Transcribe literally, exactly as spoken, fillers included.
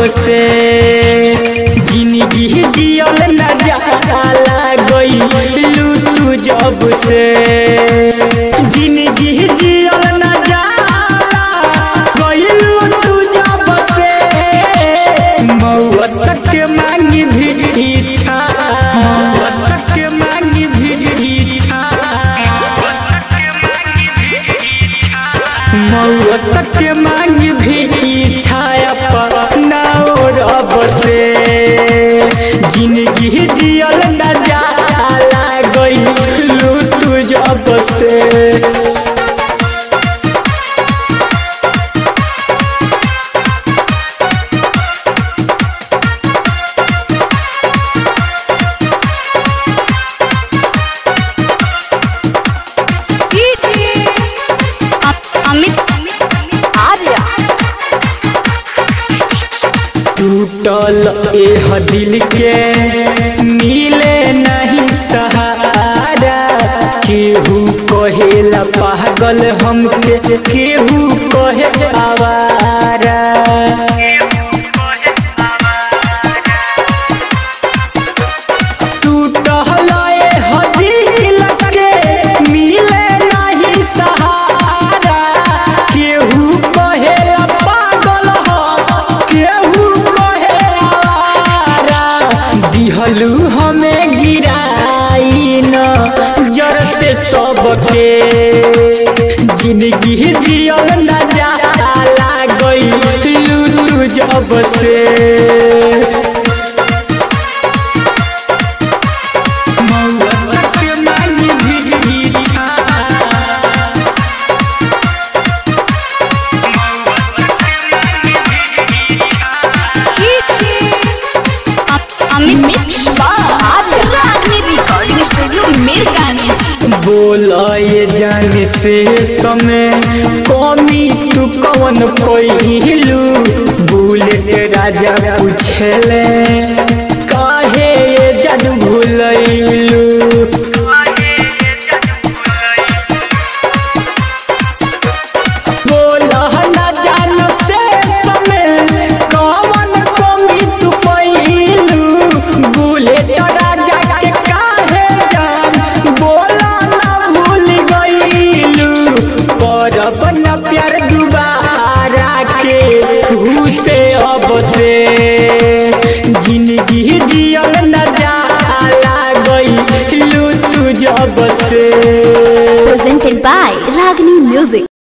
से जिंदगी जियल न जाला गइलू तू जब से जिंदगी जियल न जाला गइलू तू जब से मौत के मांगी भी इच्छा मौत के मांगी भी इच्छा मौत के मांगी भी इच्छा अपना रब से जिंदगी जियल न जाला गइलू तू जब से टूटल एह दिल के मिले नहीं सहारा केहू कहेला पागल हमके केहू कहे आवारा टूटल एह दिल के मिले नहीं सहारा केहू कहेला पागल हम केहू दिहलू हमें गिराई न जर से सबके जिंदगी जियल न जाला गइलू तू जब से मौत के मांगी भी इच्छा बोला ये जाने से समय कमी तू कौन पहिलू बुलेट राजा पूछले काहे ये जान भूलैलू बोला ना जान से समय कौन कमी तू पहिलू बुलेट राजा के काहे जान बोला करब न प्यार दुबारा के से अब से जिंदगी जियल न जाला गइलू तू जब से presented by Ragini Music।